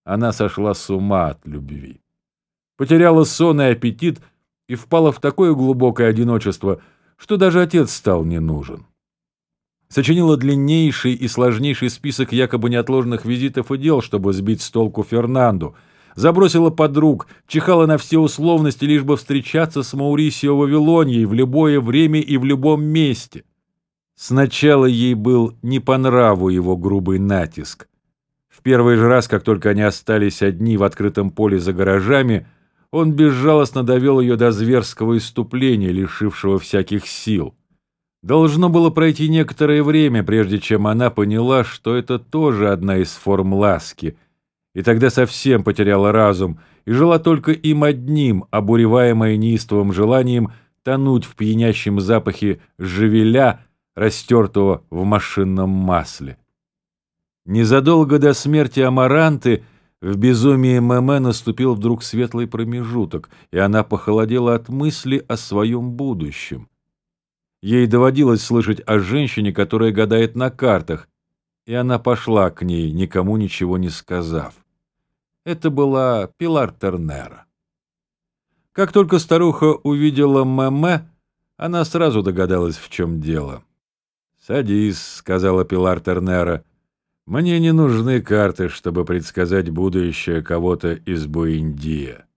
она сошла с ума от любви. Потеряла сон и аппетит и впала в такое глубокое одиночество, что даже отец стал не нужен. Сочинила длиннейший и сложнейший список якобы неотложных визитов и дел, чтобы сбить с толку Фернанду, забросила подруг, чихала на все условности, лишь бы встречаться с Маурисио Вавилоньей в любое время и в любом месте. Сначала ей был не по нраву его грубый натиск. В первый же раз, как только они остались одни в открытом поле за гаражами, он безжалостно довел ее до зверского исступления, лишившего всяких сил. Должно было пройти некоторое время, прежде чем она поняла, что это тоже одна из форм ласки, и тогда совсем потеряла разум и жила только им одним, обуреваемая неистовым желанием тонуть в пьянящем запахе жевеля, растертого в машинном масле. Незадолго до смерти Амаранты в безумии Мэмэ наступил вдруг светлый промежуток, и она похолодела от мысли о своем будущем. Ей доводилось слышать о женщине, которая гадает на картах, и она пошла к ней, никому ничего не сказав. Это была Пилар Тернера. Как только старуха увидела Мэмэ, она сразу догадалась, в чем дело. «Садись», — сказала Пилар Тернера. «Мне не нужны карты, чтобы предсказать будущее кого-то из Буэндия».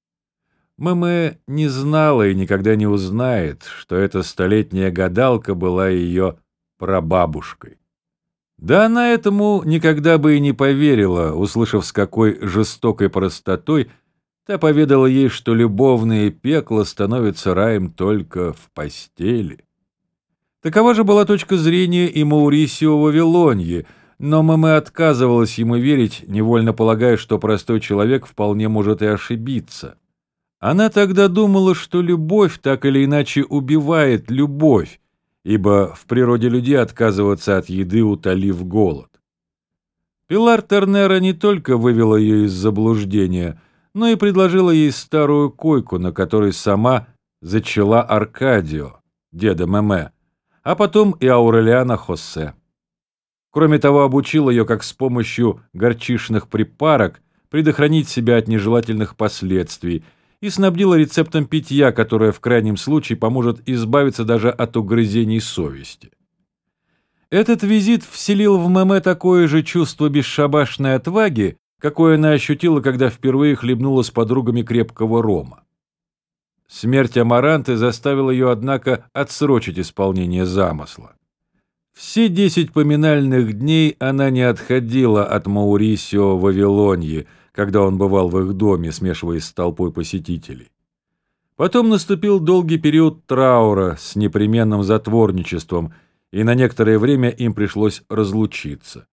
Мэмэ не знала и никогда не узнает, что эта столетняя гадалка была ее прабабушкой. Да она этому никогда бы и не поверила, услышав, с какой жестокой простотой та поведала ей, что любовное пекло становится раем только в постели. Такова же была точка зрения и Маурисио Вавилоньи, но Мэмэ отказывалась ему верить, невольно полагая, что простой человек вполне может и ошибиться. Она тогда думала, что любовь так или иначе убивает любовь, ибо в природе людей отказываться от еды, утолив голод. Пилар Тернера не только вывела ее из заблуждения, но и предложила ей старую койку, на которой сама зачала Аркадио, деда Мэмэ, а потом и Аурелиана Хосе. Кроме того, обучил ее, как с помощью горчичных припарок предохранить себя от нежелательных последствий, и снабдила рецептом питья, которое в крайнем случае поможет избавиться даже от угрызений совести. Этот визит вселил в Мэмэ такое же чувство бесшабашной отваги, какое она ощутила, когда впервые хлебнула с подругами крепкого рома. Смерть Амаранты заставила ее, однако, отсрочить исполнение замысла. Все 10 поминальных дней она не отходила от Маурисио Вавилоньи, когда он бывал в их доме, смешиваясь с толпой посетителей. Потом наступил долгий период траура с непременным затворничеством, и на некоторое время им пришлось разлучиться.